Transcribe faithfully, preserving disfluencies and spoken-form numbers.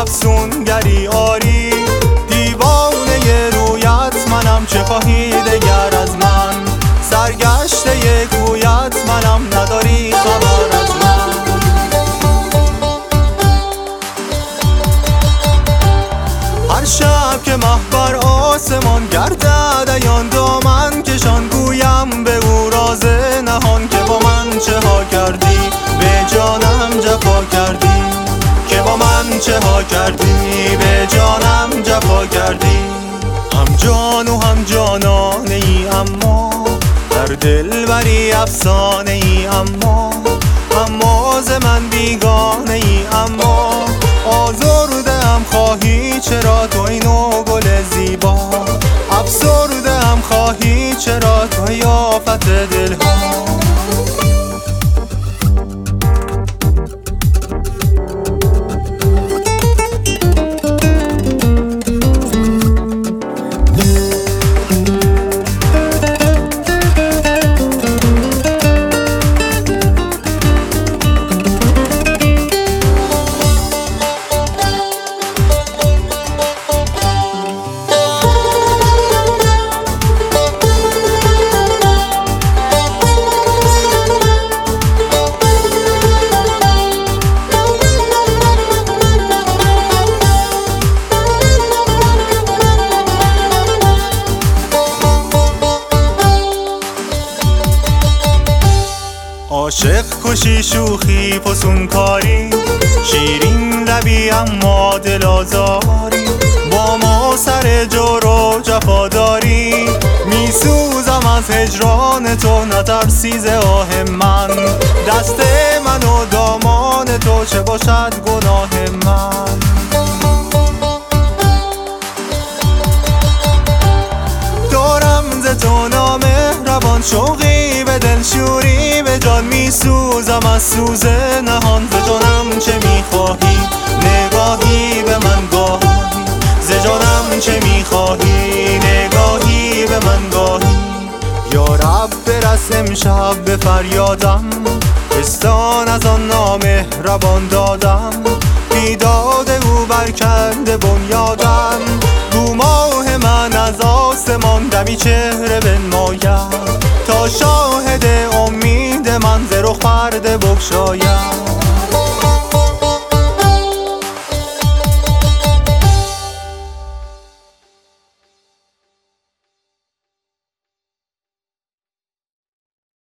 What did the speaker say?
افسونگری آری، دیوانه رویت منم، چه خواهی دگر از من؟ سرگشته کویت منم، نداری خبر از من. هر شب که مه بر آسمان گردد عیان دامن کشان، گویم به او راز نهان که با من چه ها کردی، به جانم جفا کردی، که با من چه ها کردی، به جانم جفا کردی. هم جان و هم جانانه ای اما در دل بری افسانه ای، اما اما ز من بیگانه ای، اما آزرده ام خواهی چرا تو اینو گل زیبا، افسرده ام خواهی چرا تو یافت دلها. عاشق کشی شوخی فسون کاری، شیرین لبی اما دل آزاری، با ما سر جور و جفا داری. می سوزم از هجران تو، نترسی ز آه من، دست من و دامان تو چه باشد گناه من. دارم ز تو نامهربان شوقی به دل شوری، به جان می سوزم از سوز نهان، ز جانم چه می خواهی نگاهی به من گاهی، ز جانم چه می خواهی نگاهی به من گاهی. یا رب برس امشب به فریادم، پستان از آن نامهربان دادم، بیداد او برکنده بنیادم. گو ماه من از آسمان دمی چهره بنماید، تا شاهد امید من ز رخ پرده بگشاید.